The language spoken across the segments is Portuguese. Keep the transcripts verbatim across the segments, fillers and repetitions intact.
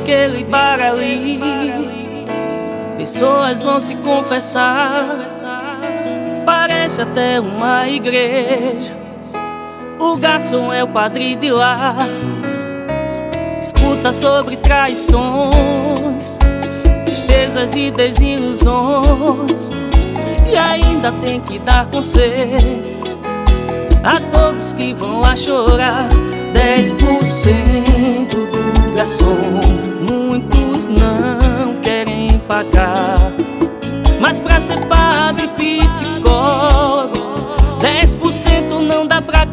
aquele bar ali, pessoas vão se confessar. Parece até uma igreja. O garçom é o padre de lá. Escuta sobre traições, tristezas e desilusões, e ainda tem que dar conselhos a todos que vão a chorar. Dez por cento do garçom, muitos não querem pagar. Mas pra ser padre e psicólogo, dez por cento não dá pra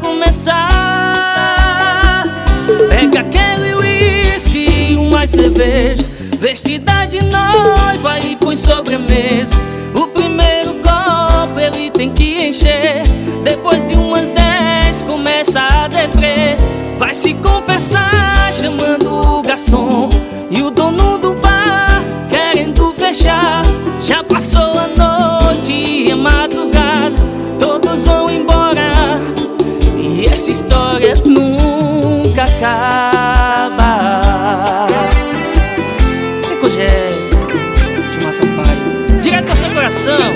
começar. Pega aquele uísque e umas cerveja, vestida de noiva e põe sobre a mesa. O primeiro copo ele tem que encher, depois de umas dez começa a deprê. Vai se confessar chamando o garçom e o dono do bar querendo fechar. Já passou a noite e a madrugada, todos vão embora e essa história nunca acaba. Ecogés, de Massa Sampaio, direto ao seu coração.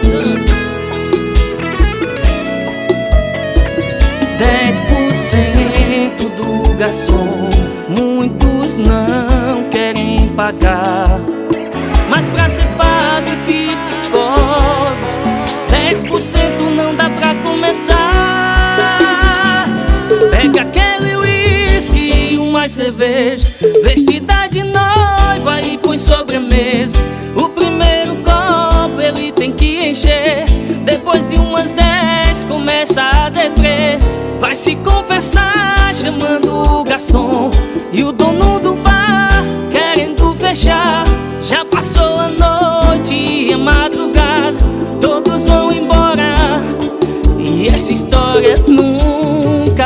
Dez por cento do garçom, muitos não querem pagar. Mas pra ser padre e psicólogo, dez por cento não dá pra começar. Pega aquele uísque e umas cerveja, vestida de noiva e põe sobre a mesa. O primeiro copo ele tem que encher, depois de umas dez começa a deprê. Vai se confessar chamando o garçom e o dono do bar querendo fechar. Já passou a noite e a madrugada, todos vão embora e essa história nunca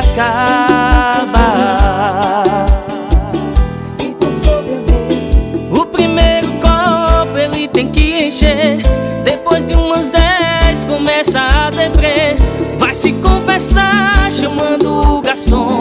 acaba. O primeiro copo ele tem que encher, depois de umas dez começa a deprê. Vai se confessar chamando o garçom